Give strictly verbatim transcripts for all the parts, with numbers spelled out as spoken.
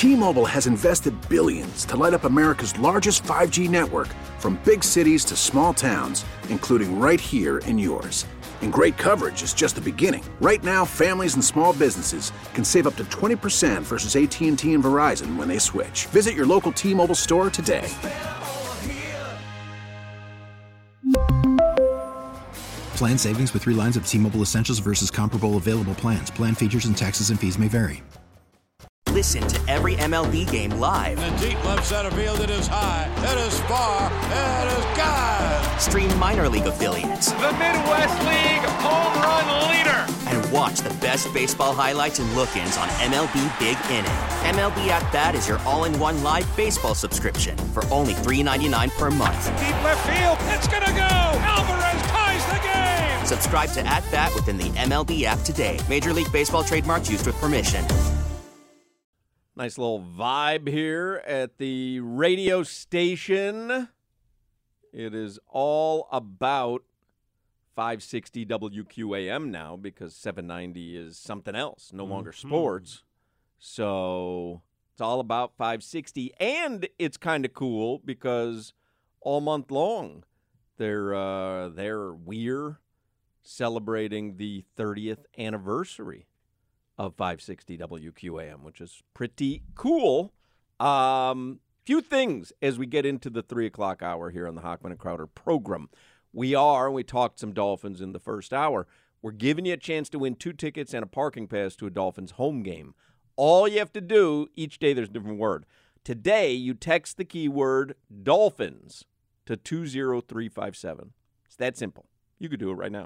T-Mobile has invested billions to light up America's largest five G network, from big cities to small towns, including right here in yours. And great coverage is just the beginning. Right now, families and small businesses can save up to twenty percent versus A T and T and Verizon when they switch. Visit your local T-Mobile store today. Plan savings with three lines of T-Mobile Essentials versus comparable available plans. Plan features and taxes and fees may vary. Listen to every M L B game live. In the deep left center field, it is high, it is far, it is gone. Stream minor league affiliates. The Midwest League home run leader. And watch the best baseball highlights and look-ins on M L B Big Inning. M L B At Bat is your all-in-one live baseball subscription for only three dollars and ninety-nine cents per month. Deep left field, it's gonna go. Alvarez ties the game. Subscribe to At Bat within the M L B app today. Major League Baseball trademarks used with permission. Nice little vibe here at the radio station. It is all about five sixty W Q A M now because seven ninety is something else, no longer mm-hmm. sports. So it's all about five sixty. And it's kind of cool because all month long they're, uh, they're we're celebrating the thirtieth anniversary of five sixty W Q A M, which is pretty cool. Um, few things as we get into the three o'clock hour here on the Hochman and Crowder program. We are, we talked some Dolphins in the first hour, we're giving you a chance to win two tickets and a parking pass to a Dolphins home game. All you have to do, each day there's a different word. Today, you text the keyword Dolphins to two zero three five seven. It's that simple. You could do it right now.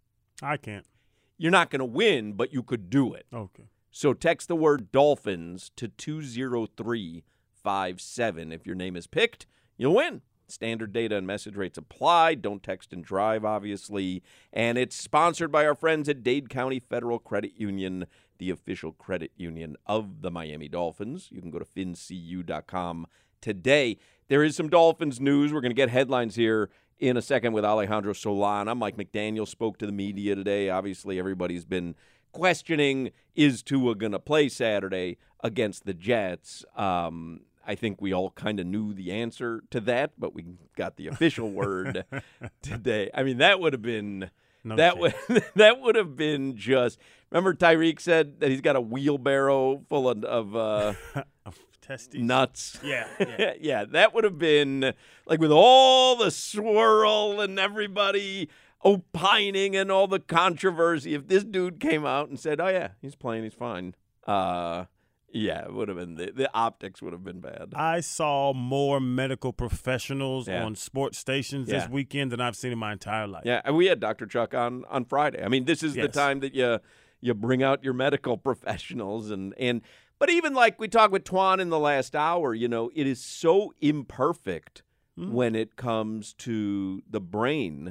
I can't. You're not going to win, but you could do it. Okay. So text the word Dolphins to two zero three five seven. If your name is picked, you'll win. Standard data and message rates apply. Don't text and drive, obviously. And it's sponsored by our friends at Dade County Federal Credit Union, the official credit union of the Miami Dolphins. You can go to fin c u dot com today. There is some Dolphins news. We're going to get headlines here in a second with Alejandro Solana. Mike McDaniel spoke to the media today. Obviously, everybody's been questioning, is Tua going to play Saturday against the Jets? Um, I think we all kind of knew the answer to that, but we got the official word today. I mean, that would have been no that would that would have been just. Remember, Tyreek said that he's got a wheelbarrow full of. of uh, Testes. Nuts. Yeah. Yeah. yeah, that would have been like with all the swirl and everybody opining and all the controversy. If this dude came out and said, oh, yeah, he's playing, he's fine. Uh, yeah, it would have been the, the optics would have been bad. I saw more medical professionals yeah. on sports stations yeah. this weekend than I've seen in my entire life. Yeah, and we had Doctor Chuck on, on Friday. I mean, this is yes. the time that you you bring out your medical professionals and and – but even like we talked with Twan in the last hour, you know, it is so imperfect mm. when it comes to the brain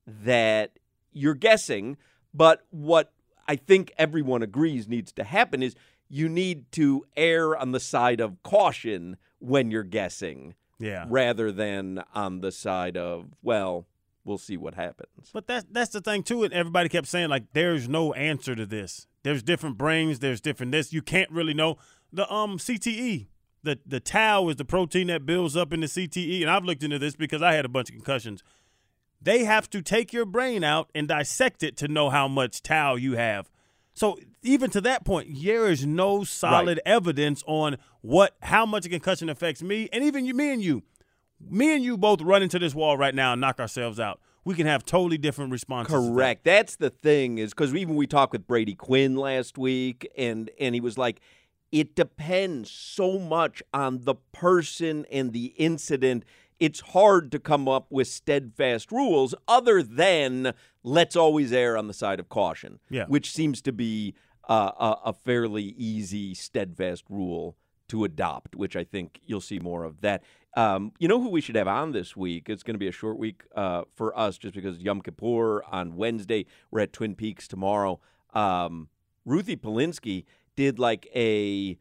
that you're guessing. But what I think everyone agrees needs to happen is you need to err on the side of caution when you're guessing yeah. rather than on the side of, well, we'll see what happens. But that's, that's the thing, too. And everybody kept saying, like, there's no answer to this. There's different brains. There's different this. You can't really know. The um C T E, the, the tau is the protein that builds up in the C T E. And I've looked into this because I had a bunch of concussions. They have to take your brain out and dissect it to know how much tau you have. So even to that point, there is no solid right. evidence on what how much a concussion affects me. And even you, me and you, me and you both run into this wall right now and knock ourselves out. We can have totally different responses. Correct. That. That's the thing is because even we talked with Brady Quinn last week, and and he was like, it depends so much on the person and the incident. It's hard to come up with steadfast rules other than let's always err on the side of caution, yeah. which seems to be uh, a, a fairly easy, steadfast rule to adopt, which I think you'll see more of that. Um, you know who we should have on this week? It's going to be a short week uh, for us just because Yom Kippur on Wednesday. We're at Twin Peaks tomorrow. Um, Ruthie Polinsky did like a,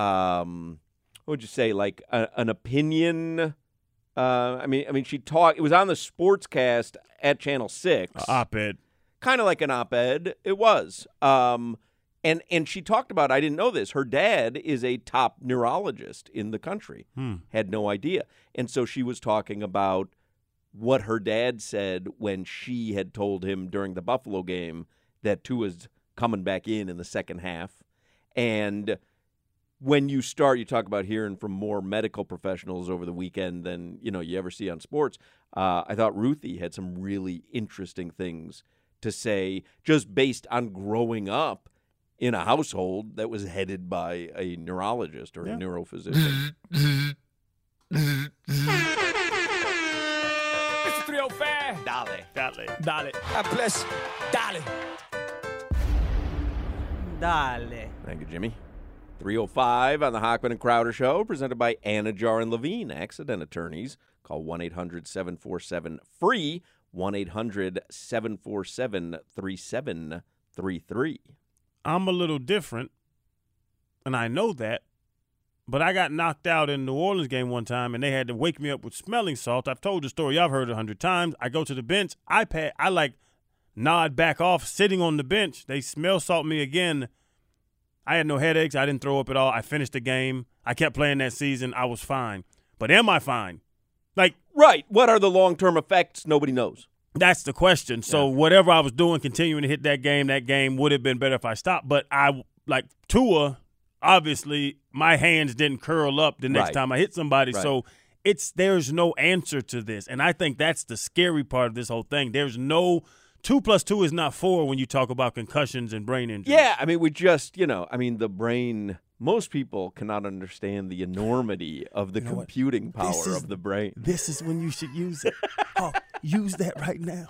um, what would you say, like a, an opinion. Uh, I mean, I mean, she talked. It was on the Sportscast at Channel Six. Uh, op-ed, kind of like an op-ed. It was, um, And and she talked about, I didn't know this, her dad is a top neurologist in the country. Hmm. Had no idea. And so she was talking about what her dad said when she had told him during the Buffalo game that Tua's coming back in in the second half. And when you start, you talk about hearing from more medical professionals over the weekend than, you know, you ever see on sports. Uh, I thought Ruthie had some really interesting things to say just based on growing up in a household that was headed by a neurologist or Yeah. a neurophysician. three oh five. Dale. Dale. Dale. God bless. Dale. Dale. Thank you, Jimmy. three oh five on the Hockman and Crowder Show, presented by Anajar and Levine, accident attorneys. Call one eight hundred seven four seven free, one eight hundred seven four seven three seven three three. I'm a little different, and I know that, but I got knocked out in the New Orleans game one time, and they had to wake me up with smelling salt. I've told the story. I've heard it a hundred times. I go to the bench. I pad, I like nod back off, sitting on the bench. They smell salt me again. I had no headaches. I didn't throw up at all. I finished the game. I kept playing that season. I was fine. But am I fine? Like, Right. What are the long-term effects? Nobody knows. that's the question. So Yeah. whatever I was doing, continuing to hit that game, that game would have been better if I stopped. But I, like Tua, obviously my hands didn't curl up the next Right. time I hit somebody. Right. So it's there's no answer to this. And I think that's the scary part of this whole thing. There's no two plus two is not four when you talk about concussions and brain injuries. Yeah, I mean, we just, you know, I mean, the brain, most people cannot understand the enormity of the You know what? computing power This is- of the brain. This is when you should use it. Oh, use that right now.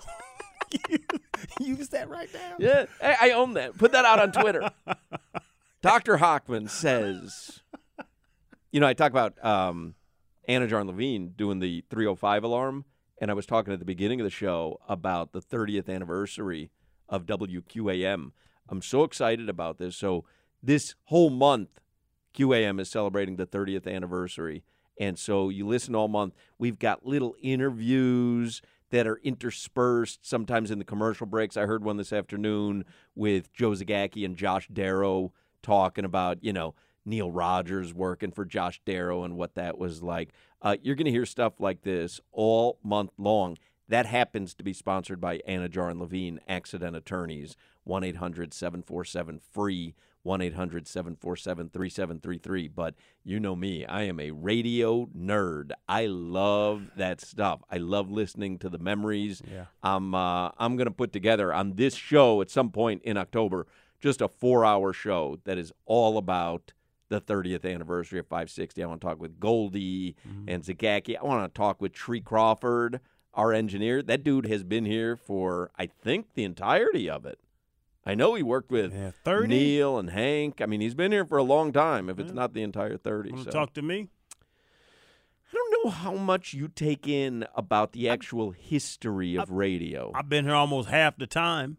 Use that right now. Yeah, I, I own that. Put that out on Twitter. Doctor Hockman says, you know, I talk about um, Anajar and Levine doing the three oh five alarm, and I was talking at the beginning of the show about the thirtieth anniversary of W Q A M. I'm so excited about this. So this whole month, Q A M is celebrating the thirtieth anniversary. And so you listen all month. We've got little interviews that are interspersed sometimes in the commercial breaks. I heard one this afternoon with Joe Zagacki and Josh Darrow talking about, you know, Neil Rogers working for Josh Darrow and what that was like. Uh, you're going to hear stuff like this all month long. That happens to be sponsored by Anajar and Levine, accident attorneys, one eight hundred seven four seven free, one eight hundred seven four seven three seven three three. But you know me, I am a radio nerd. I love that stuff. I love listening to the memories. Yeah. I'm, uh, I'm going to put together on this show at some point in October just a four-hour show that is all about the thirtieth anniversary of five sixty. I want to talk with Goldie Mm-hmm. and Zagacki. I want to talk with Tree Crawford, our engineer. That dude has been here for, I think, the entirety of it. I know he worked with Yeah, thirty? Neil and Hank. I mean, he's been here for a long time, if it's Yeah. not the entire thirty. Want So. to talk to me? I don't know how much you take in about the actual history of radio. I've been here almost half the time.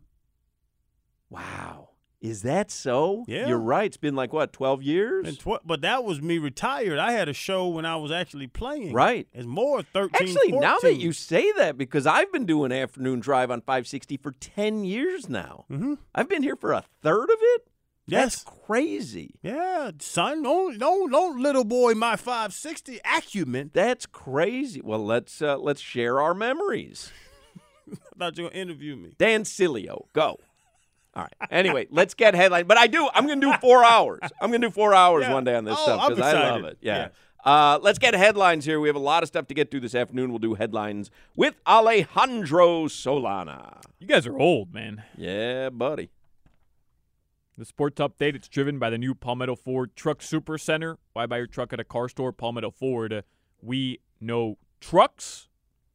Wow. Is that so? Yeah. You're right. It's been like, what, twelve years? And tw- but that was me retired. I had a show when I was actually playing. Right. It's more thirteen, Actually, now that fourteen. you say that, because I've been doing afternoon drive on five sixty for ten years now. Mm-hmm. I've been here for a third of it? Yes. That's crazy. Yeah, son, don't, don't, don't little boy my five sixty acumen. That's crazy. Well, let's uh, let's share our memories. I thought you were going to interview me. Dan Cilio, go. All right. Anyway, let's get headline. But I do. I'm going to do four hours. I'm going to do four hours Yeah. one day on this Oh, stuff I'm because I love excited. it. Yeah. Yeah. Uh, let's get headlines here. We have a lot of stuff to get to this afternoon. We'll do headlines with Alejandro Solana. You guys are old, man. Yeah, buddy. The sports update, it's driven by the new Palmetto Ford Truck Super Center. Why buy your truck at a car store? Palmetto Ford. We know trucks.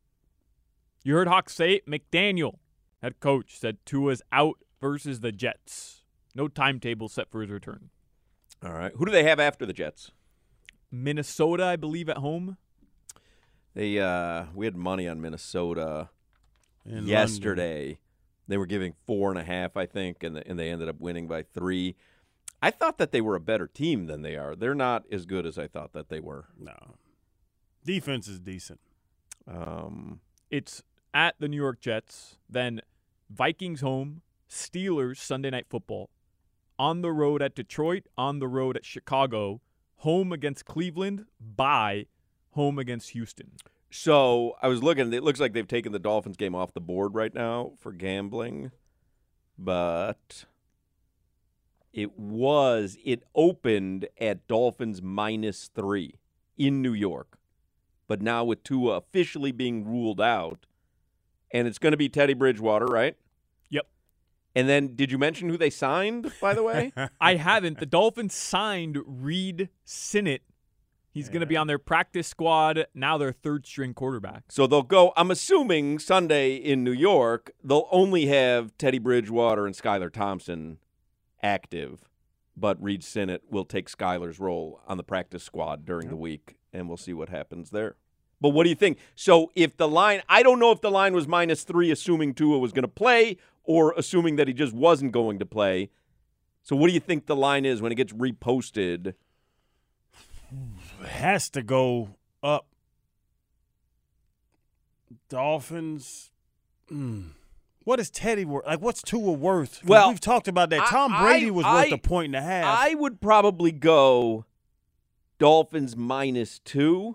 You heard Hawk say it. McDaniel, head coach, said Tua's out versus the Jets. No timetable set for his return. All right. Who do they have after the Jets? Minnesota, I believe, at home. They uh, we had money on Minnesota In yesterday. They were giving four and a half, I think, and, the, and they ended up winning by three. I thought that they were a better team than they are. They're not as good as I thought that they were. London. No. Defense is decent. Um, It's at the New York Jets, then Vikings home, Steelers Sunday Night Football. on the road at Detroit, on the road at Chicago, home against Cleveland, bye, home against Houston. So I was looking. It looks like they've taken the Dolphins game off the board right now for gambling. But it was, it opened at Dolphins minus three in New York. But now with Tua officially being ruled out, and it's going to be Teddy Bridgewater, right? Yep. And then, did you mention who they signed, by the way? I haven't. The Dolphins signed Reed Sinnett. He's yeah. going to be on their practice squad, now their third-string quarterback. So they'll go, I'm assuming Sunday in New York, they'll only have Teddy Bridgewater and Skylar Thompson active, but Reed Sinnett will take Skylar's role on the practice squad during the week, and we'll see what happens there. But what do you think? So if the line, I don't know if the line was minus three, assuming Tua was going to play, or assuming that he just wasn't going to play. So what do you think the line is when it gets reposted? It has to go up. Dolphins. Mm. What is Teddy worth? Like, what's Tua worth? Well, we've talked about that. I, Tom Brady I, was I, worth a point and a half. I would probably go Dolphins minus two.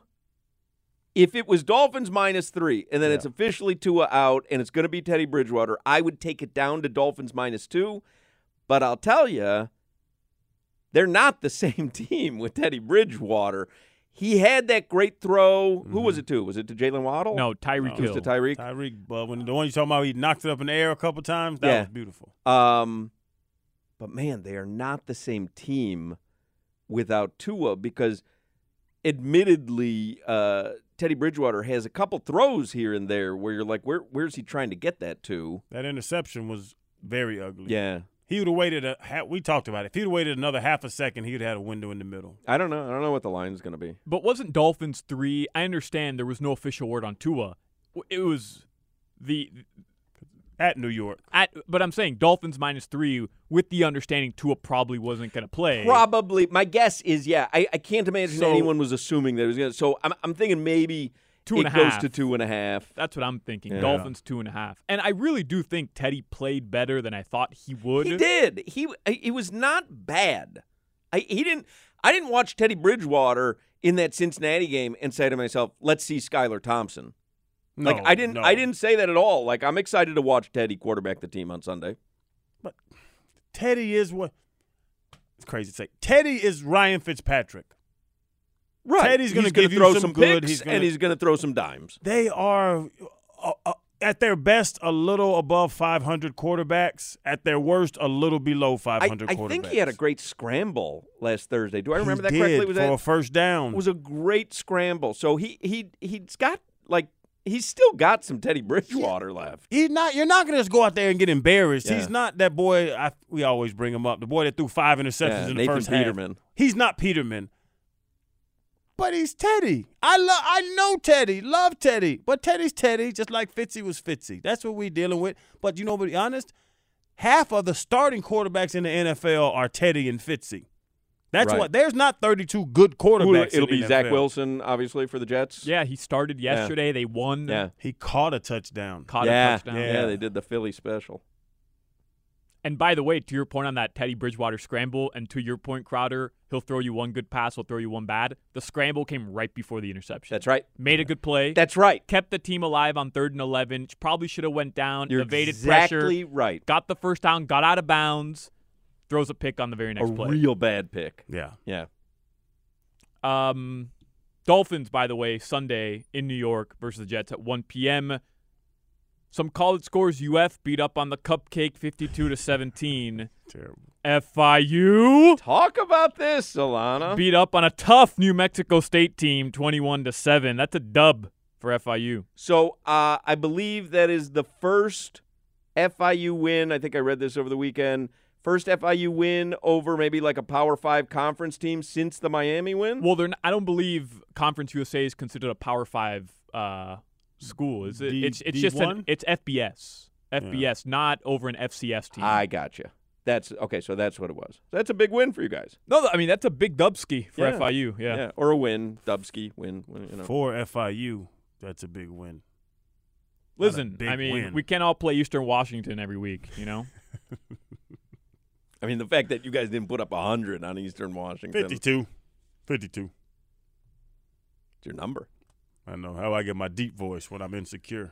If it was Dolphins minus three, and then yeah. it's officially Tua out, and it's going to be Teddy Bridgewater, I would take it down to Dolphins minus two. But I'll tell you, they're not the same team with Teddy Bridgewater. He had that great throw. Mm-hmm. Who was it to? Was it to Jalen Waddle? No, Tyreek Hill. It was to Tyreek. Tyreek, but when the one you're talking about, he knocked it up in the air a couple times. That yeah. was beautiful. Um, but man, they are not the same team without Tua because, admittedly, uh, Teddy Bridgewater has a couple throws here and there where you're like, where where's he trying to get that to? That interception was very ugly. Yeah. He would have waited a – we talked about it. If he would have waited another half a second, he would have had a window in the middle. I don't know. I don't know what the line is going to be. But wasn't Dolphins three – I understand there was no official word on Tua. It was the – At New York. At, but I'm saying Dolphins minus three with the understanding Tua probably wasn't going to play. Probably. My guess is, yeah. I, I can't imagine so, anyone was assuming that it was going to – so I'm, I'm thinking maybe – Two and it a half. goes to two and a half. That's what I'm thinking. Yeah. Dolphins two and a half. And I really do think Teddy played better than I thought he would. He did. He he was not bad. I he didn't. I didn't watch Teddy Bridgewater in that Cincinnati game and say to myself, "Let's see Skylar Thompson." No, like I didn't. No. I didn't say that at all. Like I'm excited to watch Teddy quarterback the team on Sunday. But Teddy is what? It's crazy to say. Teddy is Ryan Fitzpatrick. Right. Teddy's going to gonna give you throw some, some good, picks, he's gonna, and he's going to throw some dimes. They are, uh, uh, at their best, a little above five hundred quarterbacks. At their worst, a little below five hundred I, I quarterbacks. I think he had a great scramble last Thursday. Do I remember he that correctly? Did, was for that, a first down. It was a great scramble. So he he he's got like he's still got some Teddy Bridgewater left. He's not. You're not going to just go out there and get embarrassed. Yeah. He's not that boy. I, we always bring him up. The boy that threw five interceptions Yeah, in the Nathan first Peterman. half. He's not Peterman. But he's Teddy. I love. I know Teddy. Love Teddy. But Teddy's Teddy, just like Fitzy was Fitzy. That's what we're dealing with. But you know, to be honest, half of the starting quarterbacks in the N F L are Teddy and Fitzy. That's right. what. There's not thirty-two good quarterbacks. It'll in be the Zach N F L. Wilson, obviously, for the Jets. Yeah, he started yesterday. Yeah. They won. Yeah. He caught a touchdown. Caught yeah. a touchdown. Yeah. Yeah. they did the Philly special. And by the way, to your point on that Teddy Bridgewater scramble, and to your point, Crowder, he'll throw you one good pass, he'll throw you one bad. The scramble came right before the interception. That's right. Made a good play. That's right. Kept the team alive on third and eleven. Probably should have went down. You're evaded exactly pressure. right. Got the first down. Got out of bounds. Throws a pick on the very next a play. A real bad pick. Yeah. Yeah. Um, Dolphins, by the way, Sunday in New York versus the Jets at one p.m. Some college scores. U F beat up on the Cupcake fifty-two to seventeen. Terrible. F I U Talk about this, Solana. beat up on a tough New Mexico State team twenty-one to seven. That's a dub for F I U. So uh, I believe that is the first F I U win. I think I read this over the weekend. First F I U win over maybe like a Power Five conference team since the Miami win. Well, they're not, I don't believe Conference U S A is considered a Power Five uh, school. Is it? D- it's it's just an, it's F B S, F B S, yeah. Not over an F C S team. I gotcha. That's okay. So that's what it was. That's a big win for you guys. No, I mean that's a big dubski for yeah. F I U. Yeah. yeah, or a win, Dubsky win. win you know. For F I U, that's a big win. Listen, big I mean, win. we can't all play Eastern Washington every week, you know. I mean, the fact that you guys didn't put up one hundred on Eastern Washington. fifty-two. fifty-two. It's your number. I know how I get my deep voice when I'm insecure.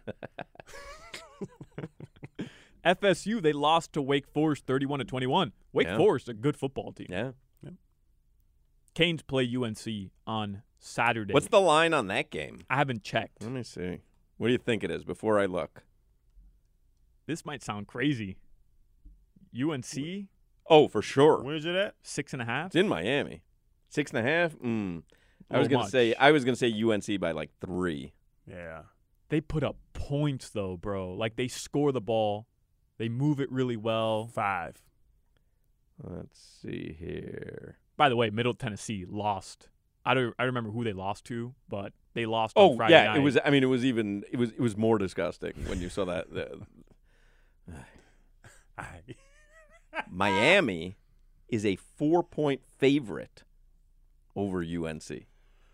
F S U, they lost to Wake Forest thirty-one to twenty-one. Wake Yeah. Forest, a good football team. Yeah. Canes play U N C on Saturday. What's the line on that game? I haven't checked. Let me see. What do you think it is before I look? This might sound crazy. U N C, Oh, for sure. Where's it at? six and a half. It's in Miami. Six and a half? Mm. I was Little gonna say much. I was gonna say U N C by like three. Yeah. They put up points, though, bro. Like, they score the ball. They move it really well. Five. Let's see here. By the way, Middle Tennessee lost. I don't. I remember who they lost to, but they lost Oh on Friday yeah, night. it was. I mean, it was even. It was. It was more disgusting when you saw that. The, Miami is a four-point favorite over U N C.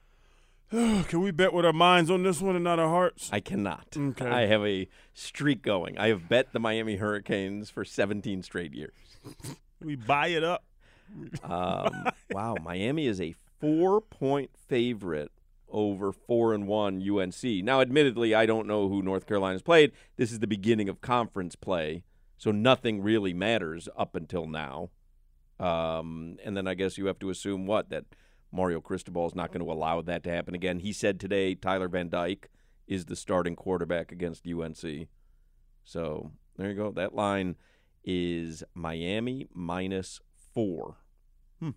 Can we bet with our minds on this one and not our hearts? I cannot. Okay. I have a streak going. I have bet the Miami Hurricanes for seventeen straight years. We buy it up. Um, wow, Miami is a four-point favorite over four and one U N C. Now, admittedly, I don't know who North Carolina's played. This is the beginning of conference play, so nothing really matters up until now. Um, and then I guess you have to assume what that Mario Cristobal is not going to allow that to happen again. He said today Tyler Van Dyke is the starting quarterback against U N C. So there you go. That line is Miami minus four. Hmm.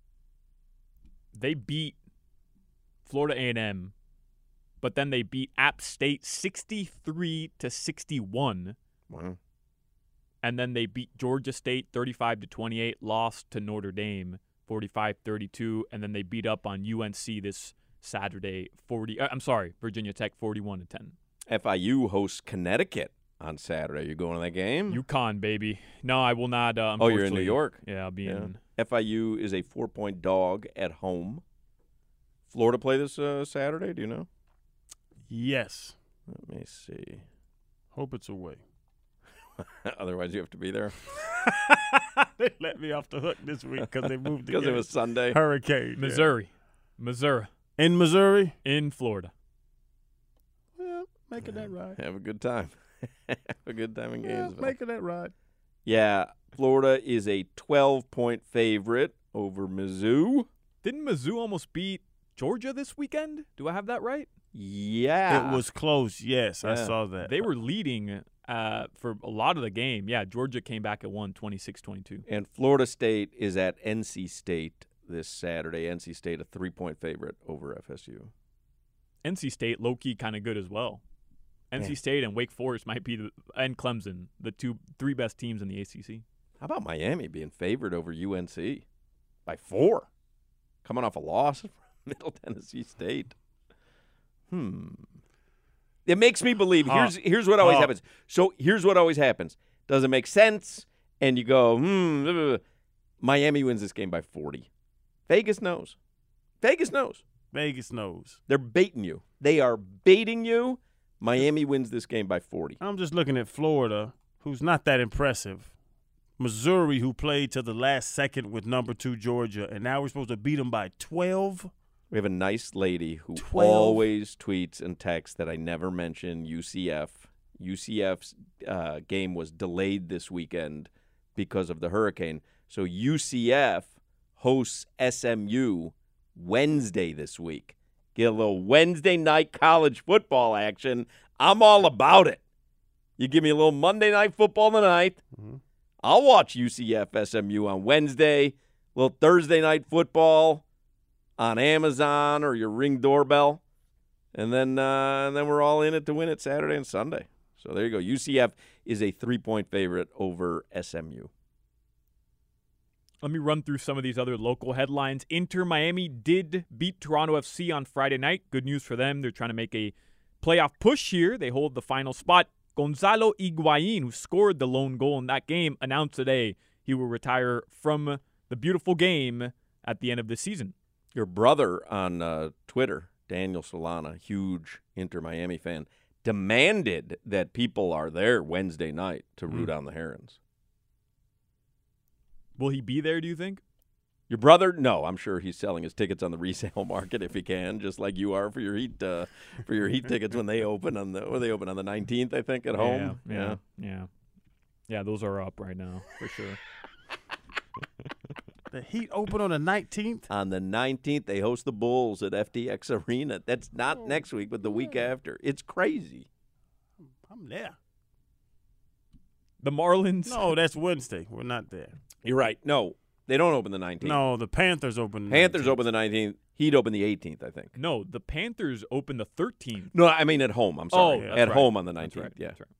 They beat Florida A and M, but then they beat App State sixty-three to sixty-one. Wow. And then they beat Georgia State thirty-five to twenty-eight, lost to Notre Dame forty-five thirty-two, and then they beat up on U N C this Saturday forty uh, I'm sorry, Virginia Tech forty-one to ten. F I U hosts Connecticut on Saturday. You going to that game? UConn, baby. No, I will not. Uh, oh, you're in New unfortunately. York? Yeah, I'll be Yeah. in. F I U is a four-point dog at home. Florida play this uh, Saturday, do you know? Yes. Let me see. Hope it's away. Otherwise, you have to be there. They let me off the hook this week because they moved the Because it game. was Sunday. Hurricane. yeah. Missouri. Missouri. In Missouri? In Florida. Yeah, making that right. Have a good time. Have a good time in Yeah, Gainesville. making that right. Yeah, Florida is a twelve-point favorite over Mizzou. Didn't Mizzou almost beat Georgia this weekend? Do I have that right? Yeah. It was close, yes. I Yeah. saw that. They were leading uh, for a lot of the game. Yeah, Georgia came back and won twenty-six twenty-two. And Florida State is at N C State this Saturday. N C State a three-point favorite over F S U. N C State, low-key, kind of good as well. N C Yeah. State and Wake Forest might be, the, and Clemson, the two, three best teams in the A C C. How about Miami being favored over U N C by four? Coming off a loss from Middle Tennessee State. Hmm. It makes me believe. Huh. Here's here's what always Huh. happens. So here's what always happens. Doesn't make sense, and you go, hmm. blah, blah, blah. Miami wins this game by forty. Vegas knows. Vegas knows. Vegas knows. They're baiting you. They are baiting you. Miami wins this game by forty. I'm just looking at Florida, who's not that impressive. Missouri, who played to the last second with number two Georgia, and now we're supposed to beat them by twelve. We have a nice lady who twelve always tweets and texts that I never mention U C F. U C F's uh, game was delayed this weekend because of the hurricane. So U C F hosts S M U Wednesday this week. Get a little Wednesday night college football action. I'm all about it. You give me a little Monday night football tonight. Mm-hmm. I'll watch U C F S M U on Wednesday. A little Thursday night football on Amazon or your Ring doorbell, and then uh, and then we're all in it to win it Saturday and Sunday. So there you go. U C F is a three-point favorite over S M U. Let me run through some of these other local headlines. Inter Miami did beat Toronto F C on Friday night. Good news for them. They're trying to make a playoff push here. They hold the final spot. Gonzalo Higuain, who scored the lone goal in that game, announced today he will retire from the beautiful game at the end of the season. Your brother on uh, Twitter, Daniel Solana, huge Inter Miami fan, demanded that people are there Wednesday night to root Mm. on the Herons. Will he be there, do you think? Your brother? No, I'm sure he's selling his tickets on the resale market if he can, just like you are for your Heat uh, for your Heat tickets when they open on the or they open on the nineteenth, I think, at home. Yeah, yeah, yeah, yeah. Yeah, those are up right now for sure. The Heat open on the nineteenth? On the nineteenth, they host the Bulls at F T X Arena. That's not oh, next week, but the week after. It's crazy. I'm there. The Marlins? No, that's Wednesday. We're not there. You're right. No, they don't open the nineteenth. No, the Panthers open the Panthers nineteenth. open the nineteenth. Heat open the eighteenth, I think. No, the Panthers open the thirteenth. No, I mean at home. I'm sorry. Oh, at right. home on the nineteenth. That's right. Yeah. That's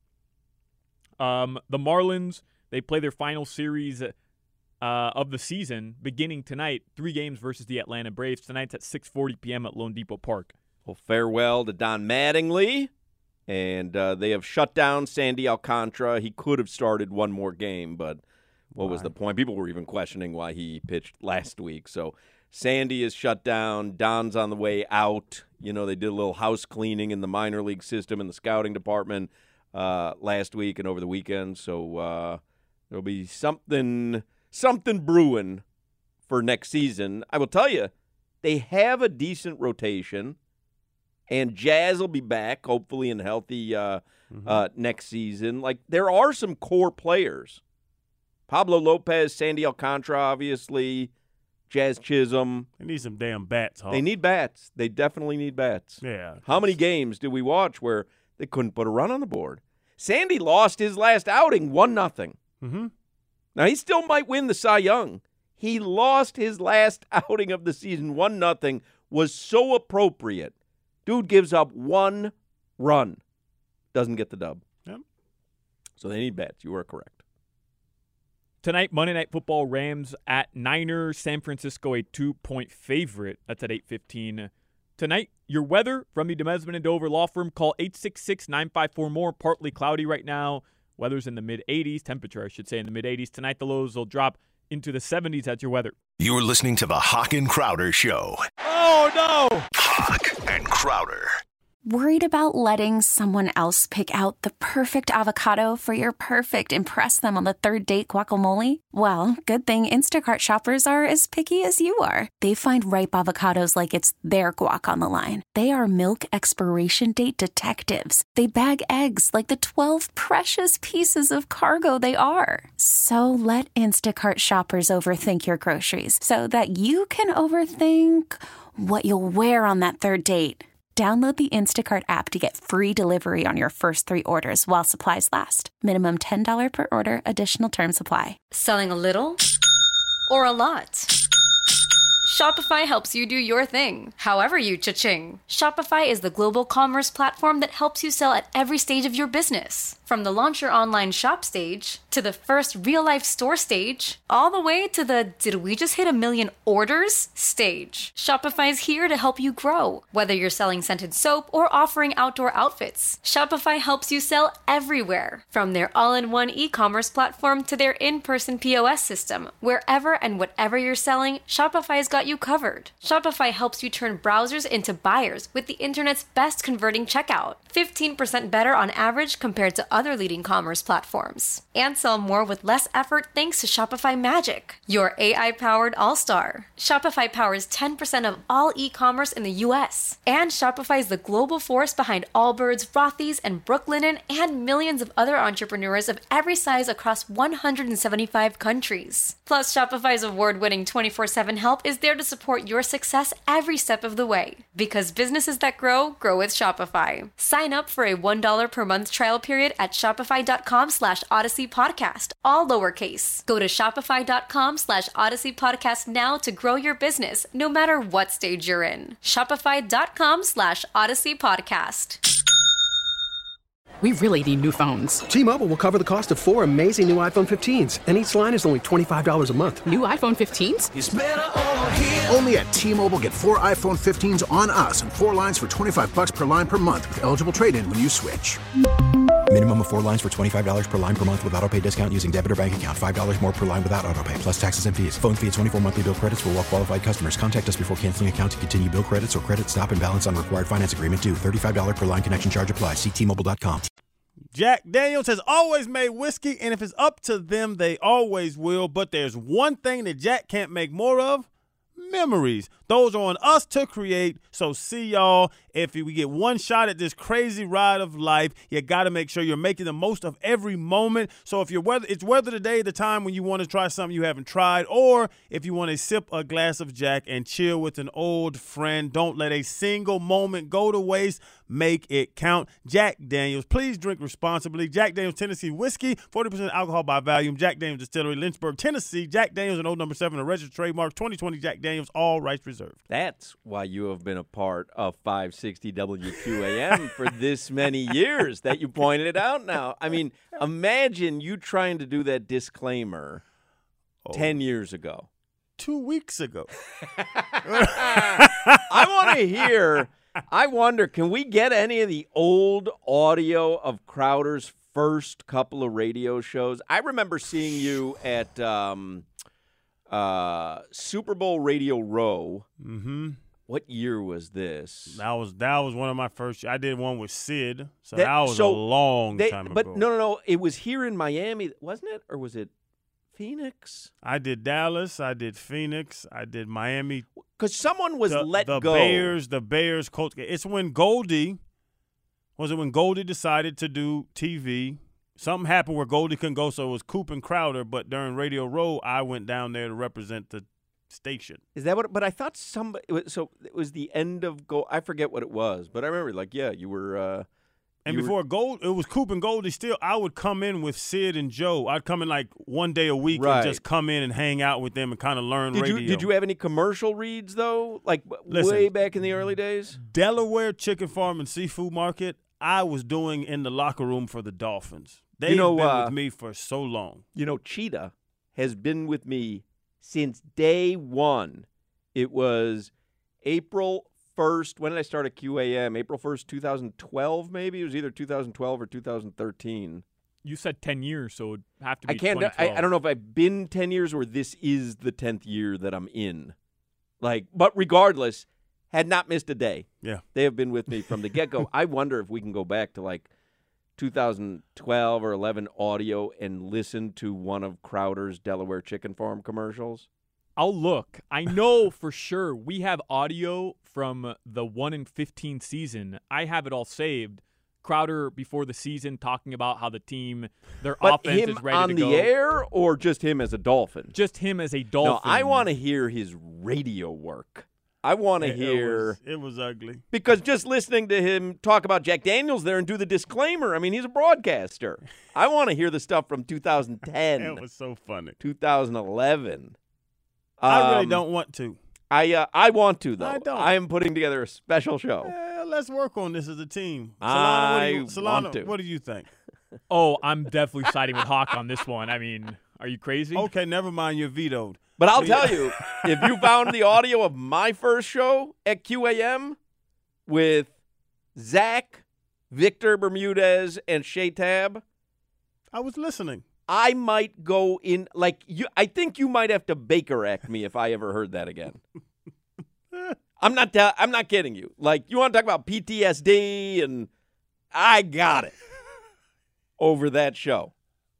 right. Um, the Marlins, they play their final series Uh, of the season beginning tonight. Three games versus the Atlanta Braves. Tonight's at six forty p.m. at Lone Depot Park. Well, farewell to Don Mattingly. And uh, they have shut down Sandy Alcantara. He could have started one more game, but what was the point? People were even questioning why he pitched last week. So Sandy is shut down. Don's on the way out. You know, they did a little house cleaning in the minor league system in the scouting department uh, last week and over the weekend. So uh, there'll be something something brewing for next season. I will tell you, they have a decent rotation. And Jazz will be back, hopefully, and healthy uh, mm-hmm. uh, next season. Like, there are some core players. Pablo Lopez, Sandy Alcantara, obviously, Jazz Chisholm. They need some damn bats, huh? They need bats. They definitely need bats. Yeah. How many games did we watch where they couldn't put a run on the board? Sandy lost his last outing one nothing. Mm-hmm. Now, he still might win the Cy Young. He lost his last outing of the season one nothing, was so appropriate. Dude gives up one run, doesn't get the dub. Yep. So they need bats. You are correct. Tonight, Monday Night Football, Rams at Niners. San Francisco, a two-point favorite. That's at eight fifteen. Tonight, your weather from the Demesman and Dover Law Firm. Call eight six six, nine five four, more. Partly cloudy right now. Weather's in the mid-eighties. Temperature, I should say, in the mid-eighties. Tonight, the lows will drop into the seventies. That's your weather. You're listening to the Hawk and Crowder Show. Oh, no! Hawk and Crowder. Worried about letting someone else pick out the perfect avocado for your perfect impress them on the third date guacamole? Well, good thing Instacart shoppers are as picky as you are. They find ripe avocados like it's their guac on the line. They are milk expiration date detectives. They bag eggs like the twelve precious pieces of cargo they are. So let Instacart shoppers overthink your groceries so that you can overthink what you'll wear on that third date. Download the Instacart app to get free delivery on your first three orders while supplies last. Minimum ten dollars per order. Additional terms apply. Selling a little or a lot? Shopify helps you do your thing, however you cha-ching. Shopify is the global commerce platform that helps you sell at every stage of your business. From the launch your online shop stage, to the first real-life store stage, all the way to the did we just hit a million orders stage. Shopify's here to help you grow. Whether you're selling scented soap or offering outdoor outfits, Shopify helps you sell everywhere. From their all-in-one e-commerce platform to their in-person P O S system, wherever and whatever you're selling, Shopify's got you covered. Shopify helps you turn browsers into buyers with the internet's best converting checkout. fifteen percent better on average compared to other leading commerce platforms. And sell more with less effort thanks to Shopify Magic, your A I-powered all-star. Shopify powers ten percent of all e-commerce in the U S. And Shopify is the global force behind Allbirds, Rothy's, and Brooklinen, and millions of other entrepreneurs of every size across one hundred seventy-five countries. Plus, Shopify's award-winning twenty-four seven help is there to support your success every step of the way. Because businesses that grow, grow with Shopify. Sign up for a one dollar per month trial period at shopify.com slash Odyssey Podcast, all lowercase. Go to shopify.com slash Odyssey Podcast now to grow your business, no matter what stage you're in. Shopify.com slash Odyssey Podcast. We really need new phones. T-Mobile will cover the cost of four amazing new iPhone fifteens, and each line is only twenty-five dollars a month. New iPhone fifteens? It's better over here. Only at T-Mobile, get four iPhone fifteens on us and four lines for twenty-five dollars per line per month with eligible trade-in when you switch. Minimum of four lines for twenty-five dollars per line per month with autopay discount using debit or bank account. five dollars more per line without autopay, plus taxes and fees. Phone fee at twenty-four monthly bill credits for well-qualified customers. Contact us before canceling account to continue bill credits or credit stop and balance on required finance agreement due. thirty-five dollars per line connection charge applies. See T Mobile dot com. Jack Daniels has always made whiskey, and if it's up to them, they always will. But there's one thing that Jack can't make more of: memories. Those are on us to create. So see y'all. If we get one shot at this crazy ride of life, you got to make sure you're making the most of every moment. So if you're whether it's whether today the time when you want to try something you haven't tried, or if you want to sip a glass of Jack and chill with an old friend, don't let a single moment go to waste. Make it count. Jack Daniels. Please drink responsibly. Jack Daniels Tennessee Whiskey, forty percent alcohol by volume. Jack Daniels Distillery, Lynchburg, Tennessee. Jack Daniels and Old Number Seven, a registered trademark. twenty twenty Jack Daniels, all rights reserved. That's why you have been a part of five sixty W Q A M for this many years that you pointed it out now. I mean, imagine you trying to do that disclaimer oh. ten years ago. Two weeks ago. I want to hear, I wonder, can we get any of the old audio of Crowder's first couple of radio shows? I remember seeing you at um, uh, Super Bowl Radio Row. Mm-hmm. What year was this? That was that was one of my first. I did one with Sid, so that, that was so a long they, time but ago. But no, no, no. It was here in Miami, wasn't it? Or was it Phoenix? I did Dallas. I did Phoenix. I did Miami. Because someone was the, let the go. The Bears, the Bears, Colts. It's when Goldie, was it when Goldie decided to do T V? Something happened where Goldie couldn't go, so it was Coop and Crowder. But during Radio Row, I went down there to represent the station. Is that what? But I thought somebody. It was, so it was the end of Gold. I forget what it was, but I remember, like, yeah, you were. Uh, and you before were, Gold, it was Coop and Goldie. Still, I would come in with Sid and Joe. I'd come in like one day a week right. and just come in and hang out with them and kind of learn did radio. You, did you have any commercial reads though? Like Listen, way back in the early days. Delaware Chicken Farm and Seafood Market, I was doing in the locker room for the Dolphins. They've you know, been uh, with me for so long. You know, Cheetah has been with me since day one. It was April first. When did I start at Q A M? April first, two thousand twelve, maybe? It was either two thousand twelve or two thousand thirteen. You said ten years, so it would have to be I can't. I, I don't know if I've been ten years or this is the tenth year that I'm in. Like, but regardless, had not missed a day. Yeah. They have been with me from the get-go. I wonder if we can go back to, like, two thousand twelve or eleven audio and listen to one of Crowder's Delaware Chicken Farm commercials. I'll look. I know for sure we have audio from the one in fifteen season. I have it all saved. Crowder before the season talking about how the team, their but offense him is ready on to the go. air or just him as a Dolphin? Just him as a Dolphin. No, I want to hear his radio work. I want to it, hear. It was, it was ugly. Because just listening to him talk about Jack Daniels there and do the disclaimer, I mean, he's a broadcaster. I want to hear the stuff from two thousand ten. It was so funny. two thousand eleven. I really um, don't want to. I uh, I want to, though. I don't. I am putting together a special show. Eh, let's work on this as a team. Solana, I what do you, Solana, want to. What do you think? Oh, I'm definitely siding with Hawk on this one. I mean, are you crazy? Okay, never mind. You're vetoed. But I'll tell you, if you found the audio of my first show at Q A M with Zach, Victor Bermudez, and Shay Tab, I was listening. I might go in like you. I think you might have to Baker Act me if I ever heard that again. I'm not. Uh, I'm not kidding you. Like, you want to talk about P T S D, and I got it over that show.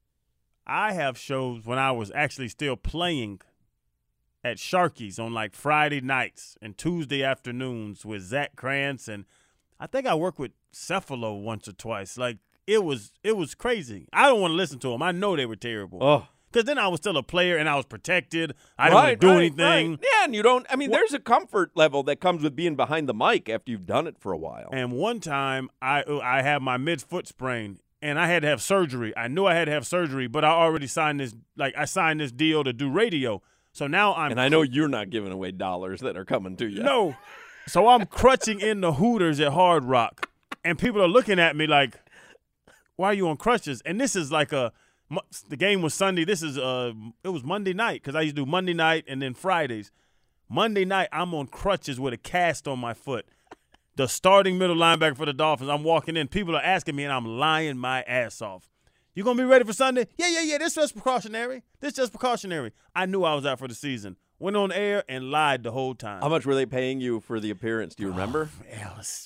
I have shows when I was actually still playing at Sharky's on like Friday nights and Tuesday afternoons with Zach Krantz, and I think I worked with Cephalo once or twice. Like, it was it was crazy. I don't want to listen to them. I know they were terrible. Oh. Because then I was still a player and I was protected. I didn't right, want to do right, anything. Right. Yeah, and you don't – I mean, what? there's a comfort level that comes with being behind the mic after you've done it for a while. And one time I I had my mid-foot sprain, and I had to have surgery. I knew I had to have surgery, but I already signed this – like, I signed this deal to do radio. So now I'm – And I know you're not giving away dollars that are coming to you. No. So I'm crutching in the Hooters at Hard Rock, and people are looking at me like, why are you on crutches? And this is like a – the game was Sunday. This is uh, it was Monday night because I used to do Monday night and then Fridays. Monday night, I'm on crutches with a cast on my foot. The starting middle linebacker for the Dolphins. I'm walking in. People are asking me, and I'm lying my ass off. You gonna be ready for Sunday? Yeah, yeah, yeah. This is just precautionary. This is just precautionary. I knew I was out for the season. Went on air and lied the whole time. How much were they paying you for the appearance? Do you remember? Oh, it was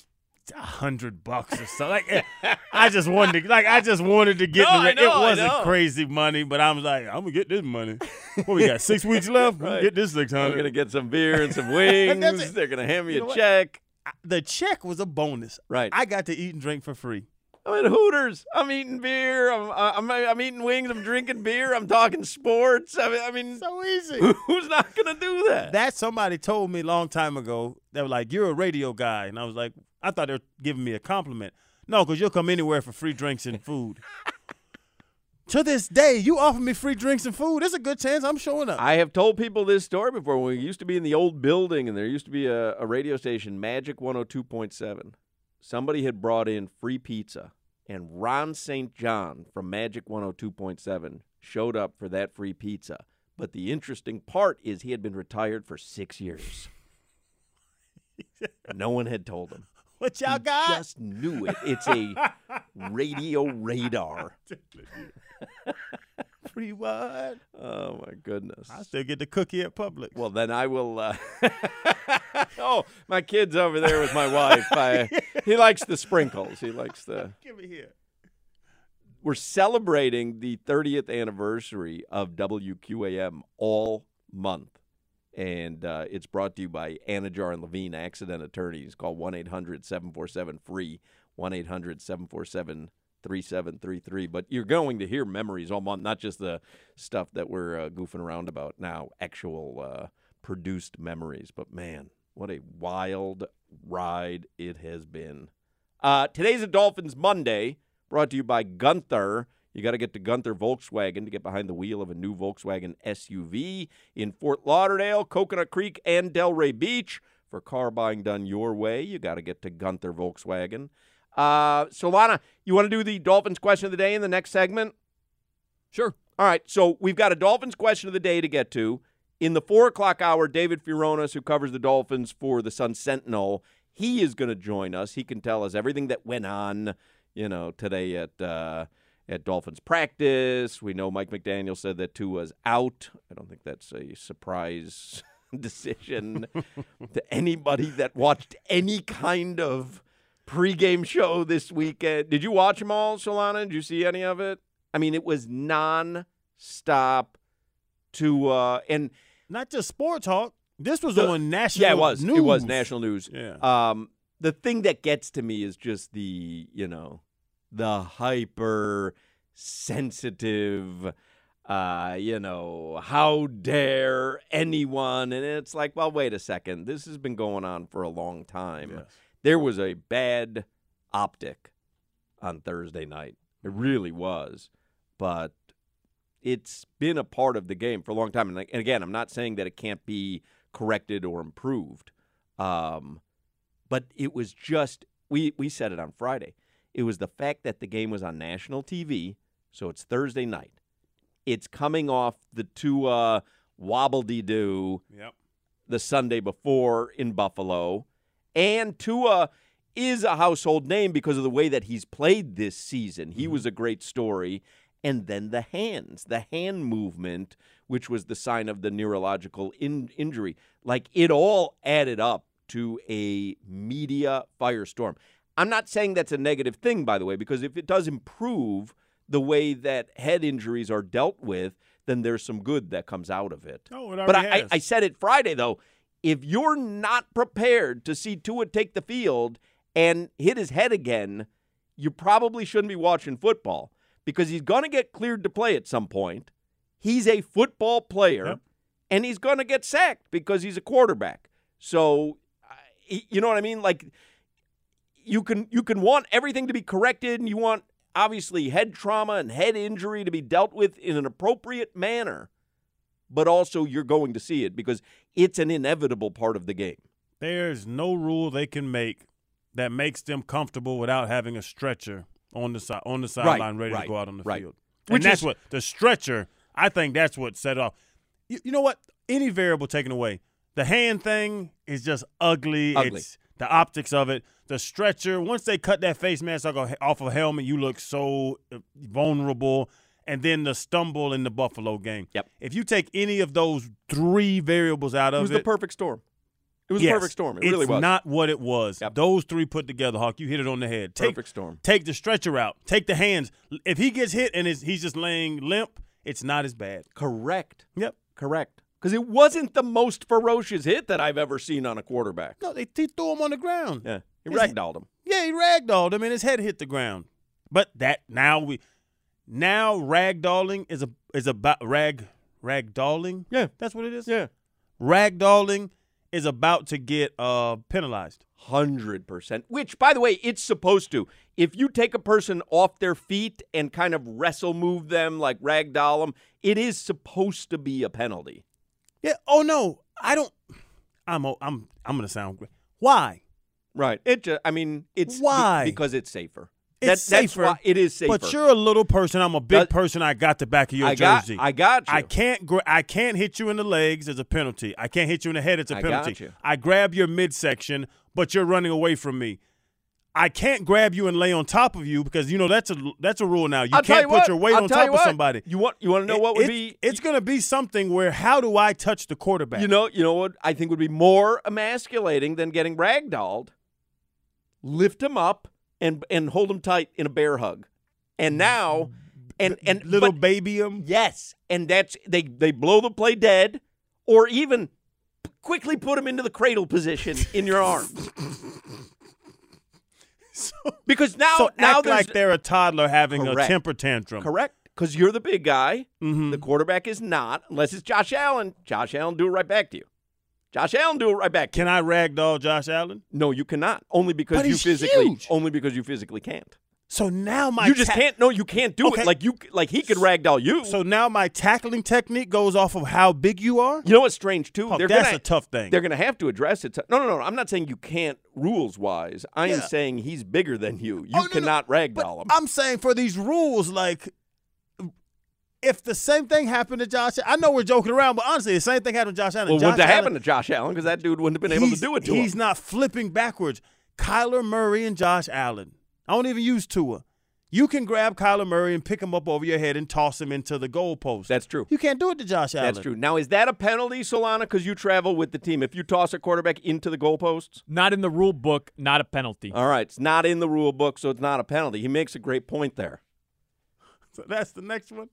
a hundred bucks or something. Like, I just wanted to, like, I just wanted to get No, the. I know, it wasn't I know. crazy money, but I was like, I'm gonna get this money. What we got? Six weeks left. We'll Right. get this six I'm hundred. gonna get some beer and some wings. That's it. They're gonna hand me You a know what? check. The check was a bonus. Right. I got to eat and drink for free. I'm at Hooters. I'm eating beer. I'm I'm I'm eating wings. I'm drinking beer. I'm talking sports. I mean, I mean, So easy. who's not gonna do that? That somebody told me a long time ago. They were like, "You're a radio guy," and I was like, I thought they were giving me a compliment. No, because you'll come anywhere for free drinks and food. To this day, you offer me free drinks and food. There's a good chance I'm showing up. I have told people this story before. When we used to be in the old building, and there used to be a, a radio station, Magic one oh two point seven. Somebody had brought in free pizza, and Ron Saint John from Magic one oh two point seven showed up for that free pizza. But the interesting part is he had been retired for six years. No one had told him. What y'all He got? just knew it. It's a radio radar. Free what? Oh, my goodness. I still get the cookie at Publix. Well, then I will. Uh... oh, my kid's over there with my wife. I, he likes the sprinkles. He likes the. Give me here. We're celebrating the thirtieth anniversary of W Q A M all month. And uh, it's brought to you by Anajar and Levine Accident Attorneys. Call one eight hundred seven four seven free, one eight hundred seven four seven three seven three three. But you're going to hear memories all month, not just the stuff that we're uh, goofing around about now, actual uh, produced memories. But, man, what a wild ride it has been. Uh, today's a Dolphins Monday, brought to you by Gunther. You got to get to Gunther Volkswagen to get behind the wheel of a new Volkswagen S U V in Fort Lauderdale, Coconut Creek, and Delray Beach. For car buying done your way, you got to get to Gunther Volkswagen. Uh, Solana, you want to do the Dolphins question of the day in the next segment? Sure. All right, so we've got a Dolphins question of the day to get to. In the four o'clock hour, David Furones, who covers the Dolphins for the Sun Sentinel, he is going to join us. He can tell us everything that went on, you know, today at uh, at Dolphins practice. We know Mike McDaniel said that Tua's out. I don't think that's a surprise decision to anybody that watched any kind of pregame show this weekend. Did you watch them all, Solana? Did you see any of it? I mean, it was nonstop to uh, and not just sports talk. This was the, on national. Yeah, it was. News. It was national news. Yeah. Um, the thing that gets to me is just the you know the hyper sensitive. Uh, you know, how dare anyone? And it's like, well, wait a second. This has been going on for a long time. Yes. There was a bad optic on Thursday night. It really was. But it's been a part of the game for a long time. And, and again, I'm not saying that it can't be corrected or improved. Um, but it was just, we, we said it on Friday. It was the fact that the game was on national T V, so it's Thursday night. It's coming off the Tua wobble-de-doo yep. the Sunday before in Buffalo. And Tua is a household name because of the way that he's played this season. He mm-hmm. was a great story. And then the hands, the hand movement, which was the sign of the neurological in- injury. Like, it all added up to a media firestorm. I'm not saying that's a negative thing, by the way, because if it does improve the way that head injuries are dealt with, then there's some good that comes out of it. Oh, it but already I, has. I, I said it Friday, though. If you're not prepared to see Tua take the field and hit his head again, you probably shouldn't be watching football because he's going to get cleared to play at some point. He's a football player, yep. and he's going to get sacked because he's a quarterback. So, you know what I mean? Like, you can you can want everything to be corrected, and you want obviously head trauma and head injury to be dealt with in an appropriate manner, but also you're going to see it because it's an inevitable part of the game. There's no rule they can make that makes them comfortable without having a stretcher on the side on the sideline right, ready right, to go out on the right. field. Which and that's is, what the stretcher, I think that's what set it off. You, you know what? Any variable taken away. The hand thing is just ugly. ugly. It's the optics of it. The stretcher, once they cut that face mask off of helmet, you look so vulnerable. And then the stumble in the Buffalo game. Yep. If you take any of those three variables out of it was it, the perfect storm. It was yes, a perfect storm. It it's really was. not what it was. Yep. Those three put together, Hawk, you hit it on the head. Take, Perfect storm. Take the stretcher out. Take the hands. If he gets hit and is, he's just laying limp, it's not as bad. Correct. Yep. Correct. Because it wasn't the most ferocious hit that I've ever seen on a quarterback. No, they, they threw him on the ground. Yeah. He His- ragdolled him. Yeah, he ragdolled him and his head hit the ground. But that now we now ragdolling is a is about rag ragdolling. Yeah. That's what it is. Yeah. Ragdolling is about to get uh penalized. one hundred percent. Which, by the way, it's supposed to. If you take a person off their feet and kind of wrestle move them, like ragdoll them, it is supposed to be a penalty. Yeah. Oh no, I don't. I'm I'm I'm gonna sound great. Why? Right. It. Just, I mean, it's Why? be- because it's safer. It's that, safer. That's why it is safer. But you're a little person. I'm a big That- person. I got the back of your I got, jersey. I got you. I can't. Gra- I can't hit you in the legs as a penalty. I can't hit you in the head as a I penalty. got you. I grab your midsection, but you're running away from me. I can't grab you and lay on top of you because you know that's a that's a rule now. You I'll tell can't you put what, your weight I'll on tell top you of what. somebody. You want you want to know It- what would it- be? It's going to be something where how do I touch the quarterback? You know, you know what I think would be more emasculating than getting ragdolled. Lift him up and and hold him tight in a bear hug, and now and and little but, baby him. Yes, and that's they they blow the play dead, or even quickly put him into the cradle position in your arms. So, because now so now act there's like they're a toddler having Correct. a temper tantrum. correct because you're the big guy. Mm-hmm. The quarterback is not, unless it's Josh Allen. Josh Allen do it right back to you. Josh Allen do it right back to you. Can I ragdoll Josh Allen? No, you cannot. Only because But you he's physically. huge. Only because you physically can't. So now my you just ta- can't. No, you can't do Okay. it. Like you, like he could ragdoll you. So now my tackling technique goes off of how big you are? You know what's strange too? Oh, they're that's gonna, a tough thing. They're going to have to address it. No, no, no. I'm not saying you can't rules wise. I am Yeah. saying he's bigger than you. You Oh, no, cannot no. ragdoll But him. I'm saying for these rules, like, if the same thing happened to Josh, I know we're joking around, but honestly, the same thing happened to Josh Allen. Well, Josh wouldn't have Allen, happened to Josh Allen because that dude wouldn't have been able to he's- do it to He's him. not flipping backwards. Kyler Murray and Josh Allen. I don't even use Tua. You can grab Kyler Murray and pick him up over your head and toss him into the goalpost. That's true. You can't do it to Josh Allen. That's true. Now, is that a penalty, Solana? Because you travel with the team. If you toss a quarterback into the goalposts? Not in the rule book, not a penalty. All right. It's not in the rule book, so it's not a penalty. He makes a great point there. So that's the next one.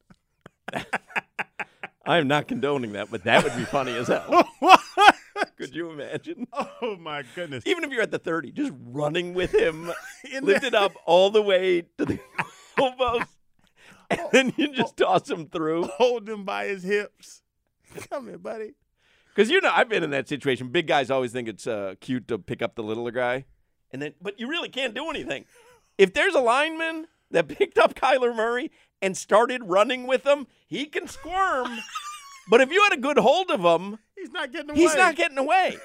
I am not condoning that, but that would be funny as hell. Could you imagine? Oh, my goodness. Even if you're at the thirty, just running with him, In lifted up all the way to the goalpost, and then you just toss him through. Hold him by his hips. Come here, buddy. Because, you know, I've been in that situation. Big guys always think it's uh, cute to pick up the littler guy, and then, but you really can't do anything. If there's a lineman that picked up Kyler Murray and started running with him, he can squirm. But if you had a good hold of him, He's not getting away. he's not getting away.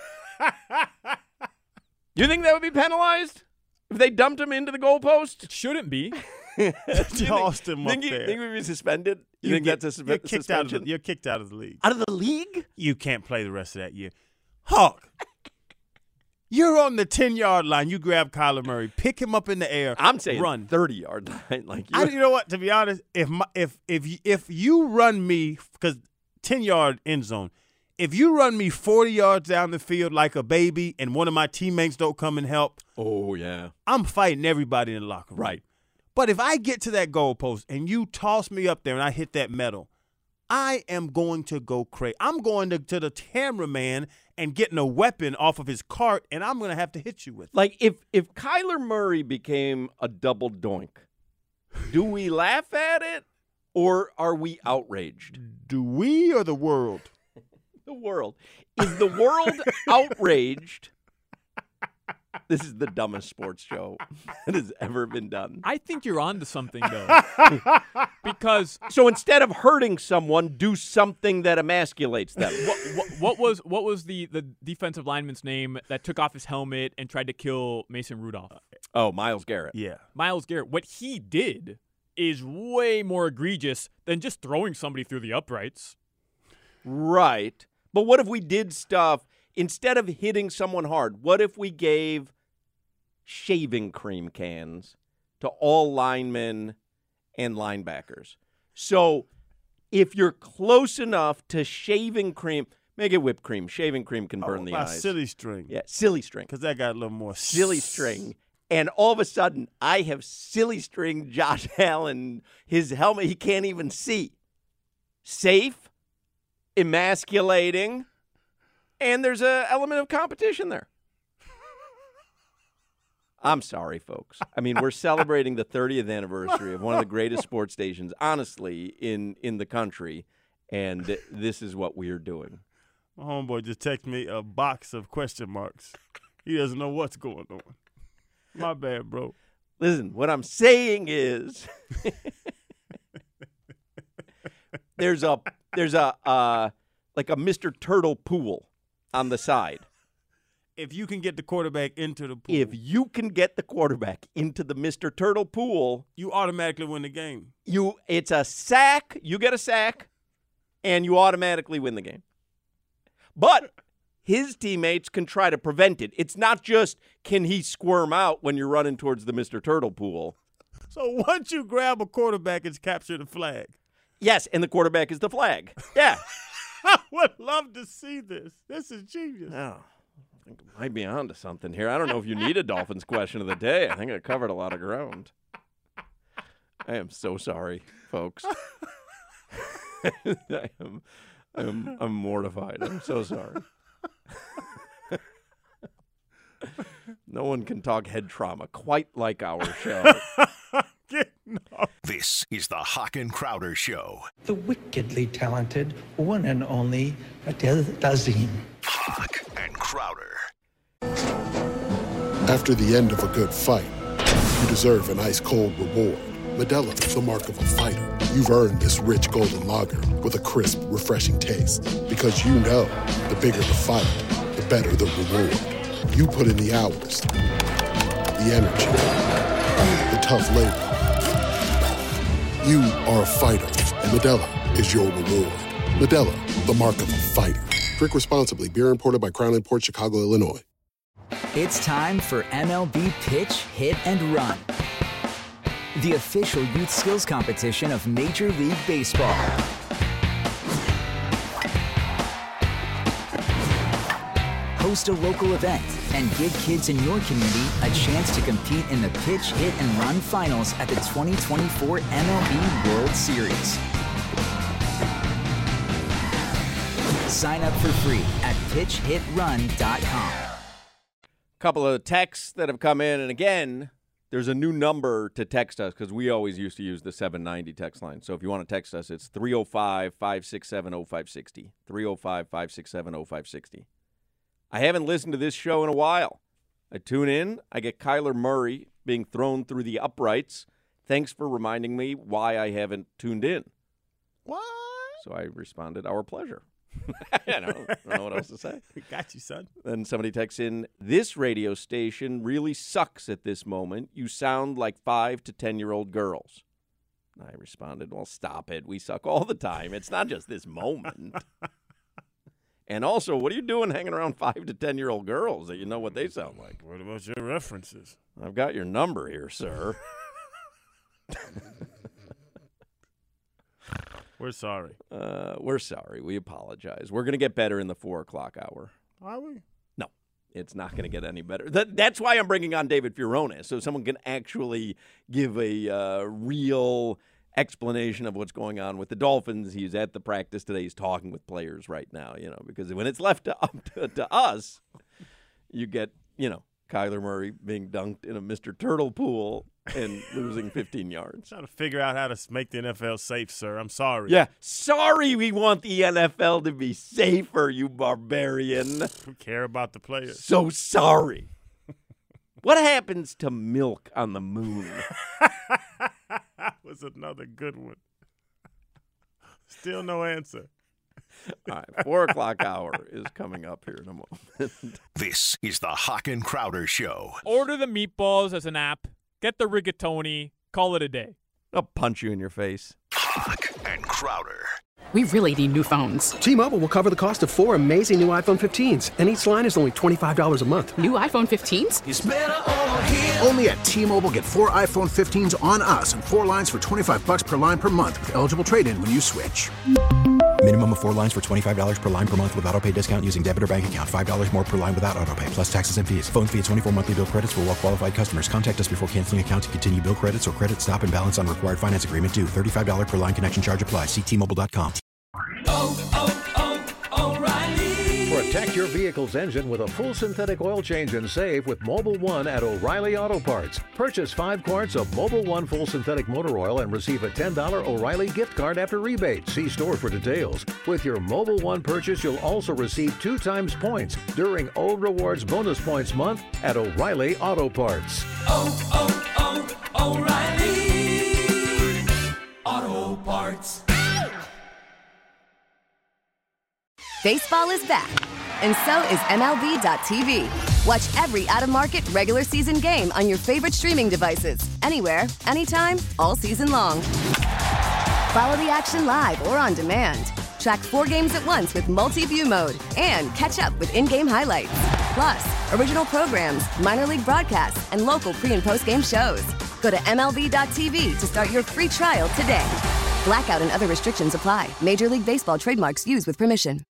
You think that would be penalized if they dumped him into the goalpost? It shouldn't be. Tossed him up think you, there. Think we'd be suspended? You, think get- that's a suspe- you're kicked out of suspension? the, You're kicked out of the league. Out of the league? You can't play the rest of that year. Hawk, you're on the ten-yard line. You grab Kyler Murray, pick him up in the air. I'm saying run. thirty-yard line. Like I, you know what? To be honest, if my, if if you- if you run me because ten-yard end zone, if you run me forty yards down the field like a baby, and one of my teammates don't come and help, oh yeah, I'm fighting everybody in the locker room. Right. But if I get to that goalpost and you toss me up there and I hit that metal, I am going to go crazy. I'm going to, to the cameraman and getting a weapon off of his cart, and I'm going to have to hit you with it. Like if if Kyler Murray became a double doink, do we laugh at it or are we outraged? Do we or the world? The world. Is the world outraged? This is the dumbest sports show that has ever been done. I think you're onto something, though. Because So instead of hurting someone, do something that emasculates them. what, what, what was what was the, the defensive lineman's name that took off his helmet and tried to kill Mason Rudolph? Oh, Myles Garrett. Yeah. Myles Garrett. What he did is way more egregious than just throwing somebody through the uprights. Right. But what if we did stuff, instead of hitting someone hard, what if we gave shaving cream cans to all linemen and linebackers? So if you're close enough to shaving cream, Make it whipped cream. Shaving cream can burn oh, the my eyes. Silly string. Yeah, silly string. Because that got a little more. Silly string. And all of a sudden, I have silly string Josh Allen. His helmet, he can't even see. Safe, emasculating, and there's an element of competition there. I'm sorry, folks. I mean, we're celebrating the thirtieth anniversary of one of the greatest sports stations, honestly, in, in the country, and this is what we are doing. My homeboy just texted me a box of question marks. He doesn't know what's going on. My bad, bro. Listen, what I'm saying is there's a there's a uh, like a Mister Turtle pool on the side. If you can get the quarterback into the pool. If you can get the quarterback into the Mister Turtle pool, you automatically win the game. You it's a sack, you get a sack, and you automatically win the game. But his teammates can try to prevent it. It's not just can he squirm out when you're running towards the Mister Turtle pool. So once you grab a quarterback, it's capture the flag. Yes, and the quarterback is the flag. Yeah. I would love to see this. This is genius. Oh. I think I might be on to something here. I don't know if you need a Dolphins question of the day. I think I covered a lot of ground. I am so sorry, folks. I am, I'm, I'm mortified. I'm so sorry. No one can talk head trauma quite like our show. This is the Hawk and Crowder Show. The wickedly talented one and only Adele Dazeem. Hawk and Crowder. After the end of a good fight, you deserve an ice-cold reward. Modelo, the mark of a fighter. You've earned this rich golden lager with a crisp, refreshing taste. Because you know, the bigger the fight, the better the reward. You put in the hours, the energy, the tough labor. You are a fighter, and Modelo is your reward. Modelo, the mark of a fighter. Drink responsibly. Beer imported by Crown Imports, Chicago, Illinois. It's time for M L B Pitch, Hit, and Run, the official youth skills competition of Major League Baseball. Host a local event and give kids in your community a chance to compete in the Pitch, Hit, and Run finals at the twenty twenty-four M L B World Series. Sign up for free at pitch hit run dot com. Couple of texts that have come in, and again, there's a new number to text us because we always used to use the seven ninety text line. So if you want to text us, it's three oh five, five six seven, oh five six oh. three oh five, five six seven, oh five six oh. I haven't listened to this show in a while. I tune in, I get Kyler Murray being thrown through the uprights. Thanks for reminding me why I haven't tuned in. What? So I responded, our pleasure. I, don't, I don't know what else to say. Got you, son. Then somebody texts in, this radio station really sucks at this moment. You sound like five to ten-year-old girls. I responded, well, stop it. We suck all the time. It's not just this moment. And also, what are you doing hanging around five to ten-year-old girls that you know what they sound like? What about your references? I've got your number here, sir. We're sorry. Uh, we're sorry. We apologize. We're going to get better in the four o'clock hour. Are we? No, it's not going to get any better. That, that's why I'm bringing on David Fioranes, so someone can actually give a uh, real explanation of what's going on with the Dolphins. He's at the practice today. He's talking with players right now, you know, because when it's left to, up to, to us, you get, you know, Kyler Murray being dunked in a Mister Turtle pool and losing fifteen yards. Trying to figure out how to make the N F L safe, sir. I'm sorry. Yeah, sorry we want the N F L to be safer, you barbarian. We care about the players. So sorry. What happens to milk on the moon? That was another good one. Still no answer. All right, four o'clock hour is coming up here in a moment. This is the Hawk and Crowder Show. Order the meatballs as an app. Get the rigatoni. Call it a day. I'll punch you in your face. Hawk and Crowder. We really need new phones. T-Mobile will cover the cost of four amazing new iPhone fifteens, and each line is only twenty-five dollars a month. New iPhone fifteens? It's better over here. Only at T-Mobile, get four iPhone fifteens on us and four lines for twenty-five bucks per line per month with eligible trade-in when you switch. Minimum of four lines for twenty-five dollars per line per month with auto pay discount using debit or bank account. five dollars more per line without auto pay, plus taxes and fees. Phone fee at twenty-four monthly bill credits for well-qualified customers. Contact us before canceling account to continue bill credits or credit stop and balance on required finance agreement due. thirty-five dollars per line connection charge applies. See T Mobile dot com. Oh, oh, oh, O'Reilly. Protect your vehicle's engine with a full synthetic oil change and save with Mobile One at O'Reilly Auto Parts. Purchase five quarts of Mobile One full synthetic motor oil and receive a ten dollars O'Reilly gift card after rebate. See store for details. With your Mobile One purchase, you'll also receive two times points during O Rewards Bonus Points Month at O'Reilly Auto Parts. Oh, oh, oh, O'Reilly Auto Parts. Baseball is back, and so is M L B dot T V. Watch every out-of-market regular season game on your favorite streaming devices, anywhere, anytime, all season long. Follow the action live or on demand. Track four games at once with multi-view mode and catch up with in-game highlights. Plus, original programs, minor league broadcasts, and local pre- and post-game shows. Go to M L B dot T V to start your free trial today. Blackout and other restrictions apply. Major League Baseball trademarks used with permission.